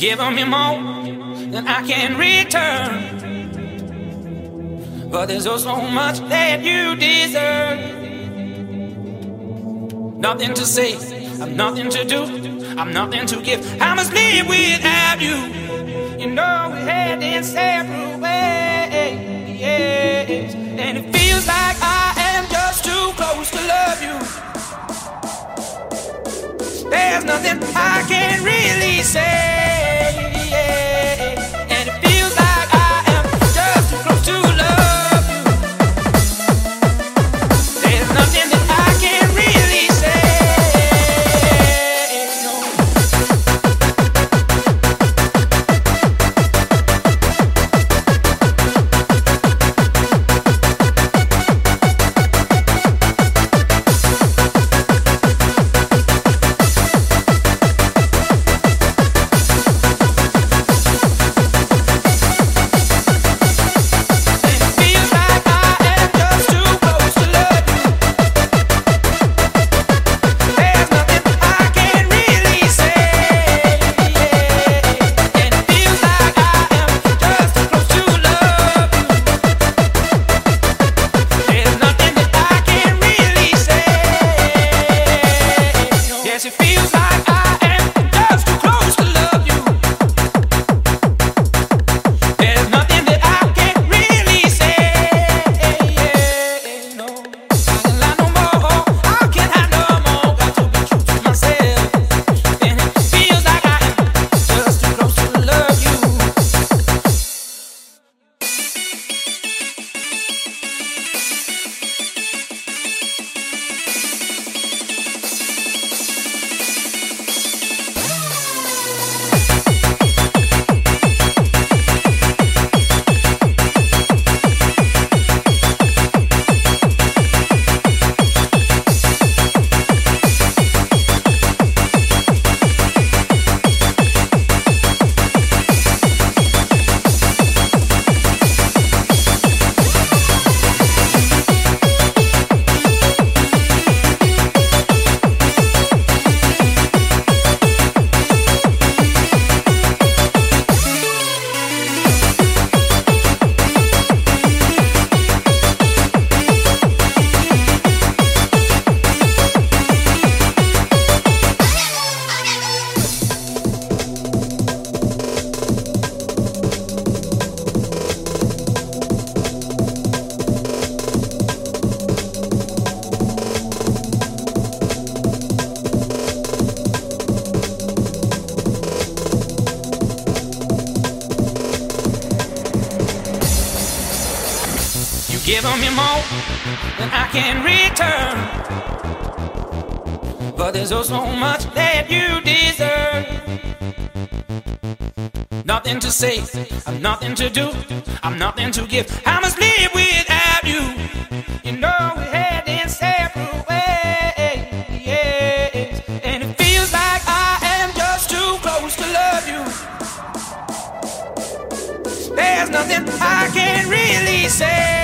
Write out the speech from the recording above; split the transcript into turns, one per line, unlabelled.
given me more than I can return. But there's also so much that you deserve. Nothing to say, I'm nothing to do, I'm nothing to give. I must live without you. You know we had in separate ways, yes. And it feels like I am just too close to love you. There's nothing I can really say, and it feels like I am just too close to love you. There's nothing that I can really say, no. Giving me more than I can return. But there's also so much that you deserve. Nothing to say, I'm nothing to do, I'm nothing to give. I must live without you. You know we had in separate ways, yes. And it feels like I am just too close to love you. There's nothing I can really say.